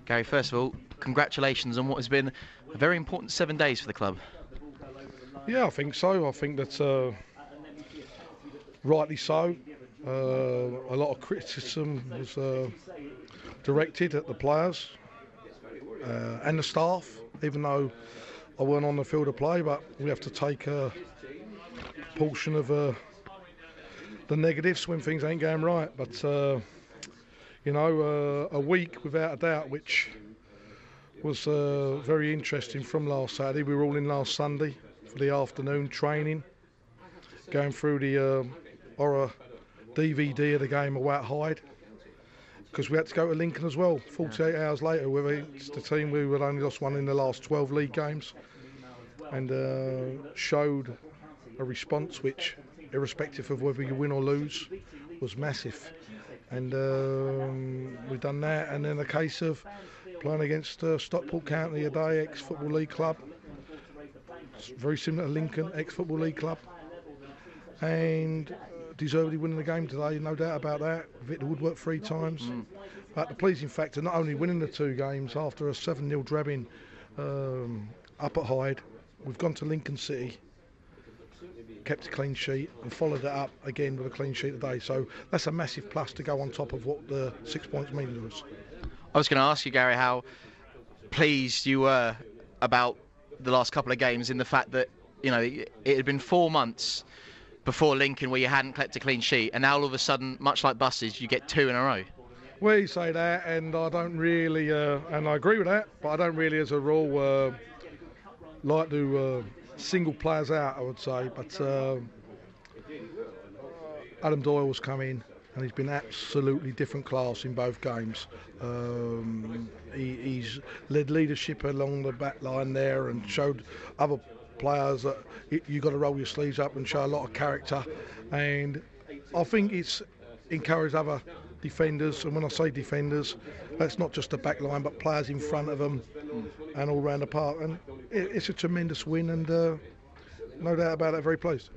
Gary, first of all, congratulations on what has been a very important 7 days for the club. Yeah, I think so. I think that rightly so. A lot of criticism was directed at the players and the staff, even though I weren't on the field of play, but we have to take a portion of the negatives when things ain't going right. But a week without a doubt, which was very interesting from last Saturday. We were all in last Sunday for the afternoon training, going through the horror DVD of the game of Wat Hyde, because we had to go to Lincoln as well 48 hours later with the team. We had only lost one in the last 12 league games, and showed a response which, irrespective of whether you win or lose, was massive. And we've done that, and then a case of playing against Stockport County, a day ex-Football League club. It's very similar to Lincoln, ex-Football League club. And deservedly winning the game today, no doubt about that. Victor Woodwork 3 times. But the pleasing factor, not only winning the 2 games after a 7-0 drabbing up at Hyde, we've gone to Lincoln City, kept a clean sheet and followed it up again with a clean sheet today. So that's a massive plus to go on top of what the 6 points mean to us. I was going to ask you, Gary, how pleased you were about the last couple of games, in the fact that, you know, it had been 4 months before Lincoln where you hadn't kept a clean sheet, and now all of a sudden, much like buses, you get 2 in a row. Well, you say that, and I don't really, and I agree with that, but I don't really, as a rule, like to single players out, I would say. But Adam Doyle's come in, and he's been absolutely different class in both games. He's led leadership along the back line there and showed other players that you've got to roll your sleeves up and show a lot of character. And I think it's encouraged other defenders, and when I say defenders, that's not just the back line, but players in front of them and all round the park. And it's a tremendous win, and no doubt about it, very pleased.